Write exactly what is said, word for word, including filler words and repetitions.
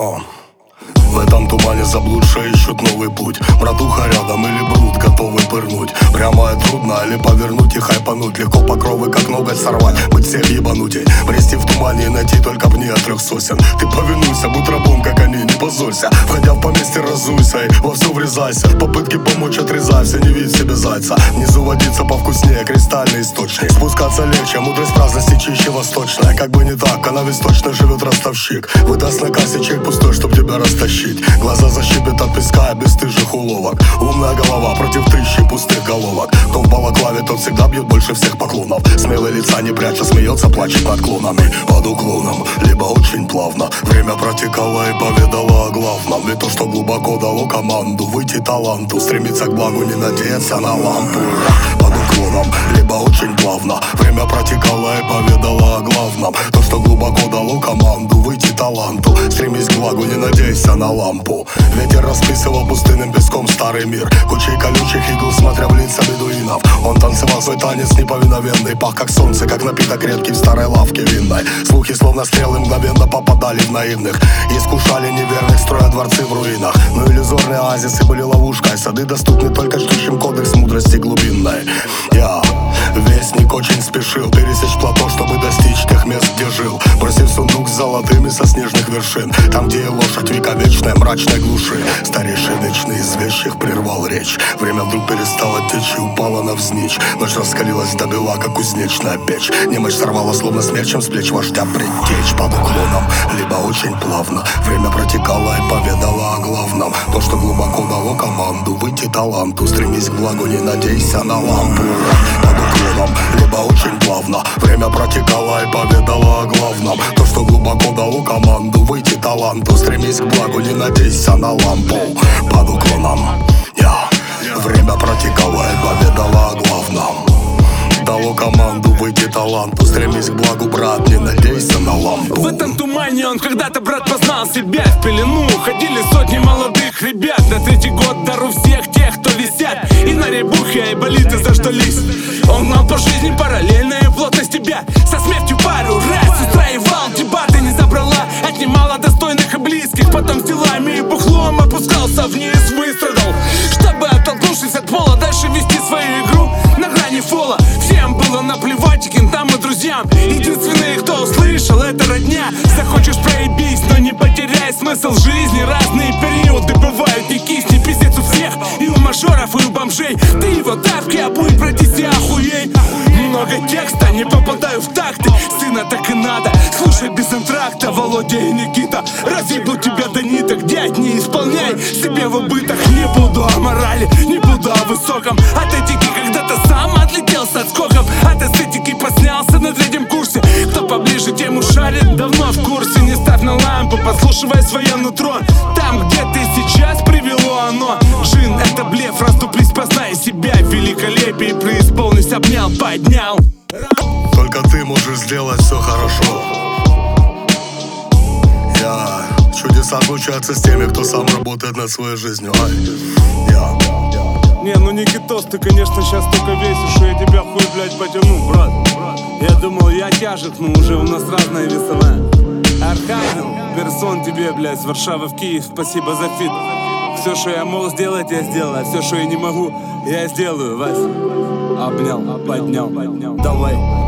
О. В этом тумане заблудшие ищут новый путь. Братуха рядом или брут, готовый пырнуть. Прямо и трудно, или повернуть и хайпануть. Легко покровы, как ноготь сорвать, быть всех ебанутей. Брести в тумане и найти только пни от трех сосен. Ты повинуйся, будь рабом, как они, не позорься. Входя в поместье, разуйся и во все врезайся. Попытки помочь отрезайся, не видь себе зайца. Внизу водиться повкуснее, кристальный источник. Спускаться легче, мудрость праздности чище восточная. Как бы не так, она ведь точно живет ростовщик. Выдаст на кассе чек пустой, чтоб тебя растащить. Глаза защипят от песка и бесстыжих уловок. Умная голова против тысячи пустых головок. Кто в балаклаве, тот всегда бьет больше всех поклонов. Смелый лица не пряча, смеется, плачет над клонами. Под уклоном, либо очень плавно. Время протекало и поведало о главном. И то, что глубоко дало команду выйти таланту, стремиться к благу, не надеяться на лампу. Под уклоном, либо очень плавно. Время протекало и поведало о главном. То, что глубоко дало команду выйти таланту, стремись к благу, не надейся на лампу. Ветер расписывал пустынным песком старый мир. Кучей колючих игл, смотря в лица бедуинов. Он танцевал свой танец неповиновенный. Пах как солнце, как напиток редкий в старой лавке винной. Слухи словно стрелы мгновенно попадали в наивных. Искушали неверных, строя дворцы в руинах. Но иллюзорные оазисы были ловушкой. Сады доступны только ждущим кодекс мудрости глубинной. Я, вестник, очень спешил пересечь плато, чтобы достичь тех мест, где жил. Бросив сундук с золотыми со снежных вершин. Там, где и лошадь вековечная, мрачной глуши. Старейший вечный из вещих прервал речь. Время вдруг перестало течь и упало навзничь. Ночь раскалилась до бела, как кузнечная печь. Немощь сорвала, словно смерчем с плеч вождя предтечь. Под уклоном, либо очень плавно. Время протекало и поведало о главном. То, что глубоко дало команду выйти таланту. Стремись к благу, не надейся на лампу. Под уклоном, либо очень плавно. Время протекало и поведало о главном. То, что глубоко дало команду выйти таланту. Стремись к благу, не надейся на лампу. Под уклоном, я. Время протекало и поведало о главном. Дало команду выйти таланту. Стремись к благу, брат, не надейся на лампу. В этом тумане он когда-то, брат, познал себя. В пелену ходили сотни молодых ребят. На третий год дару всех тех, кто висят и на ребухе, и болиты заждались. Он гнал по жизни параллельно и плотность тебя. Со смертью пару раз устраивал дебаты. Не забрала, отнимала достойных и близких. Потом с делами и бухлом опускался вниз, выстрадал, чтобы, оттолкнувшись от пола, дальше вести свою игру на грани фола. Всем было наплевать, и кентам, и друзьям. Единственные, кто услышал, это родня. Захочешь, проебись, но не потеряй смысл жизни. Разные периоды бывают, не кисни, пиздец у всех. И у мажоров, и у бомжей. Ты его давки, обуй, пройдись и охуей. Много текста, не попадаю в такты. Сына так и надо, слушай без антракта. Володя и Никита разъебут тебя до ниток. Дядь, не исполняй себе в убыток. Не буду о морали, не буду о высоком. От этики когда-то сам отлетел с отскоком. От эстетики поснялся на третьем курсе. Кто поближе, тем ушарит, давно в курсе. Не ставь на лампу, послушивай свое нутро. Там, где ты сейчас, привело оно. Джин, это блеф, расступлись, познай себя. Великолепие преисполнись, обнял, поднял. Только ты можешь сделать все хорошо. Я. Чудеса случаются с теми, кто сам работает над своей жизнью. Ай. Я. Не, ну Никитос, ты, конечно, сейчас только весишь, что я тебя хуй, блядь, потяну, брат. Я думал, я тяжек, но уже у нас разная весовая. Архангел, персон тебе, блядь, с Варшавы в Киев, спасибо за фит. Все, что я мог сделать, я сделал, а все, что я не могу, я сделаю, Вась. Обнял, поднял, давай.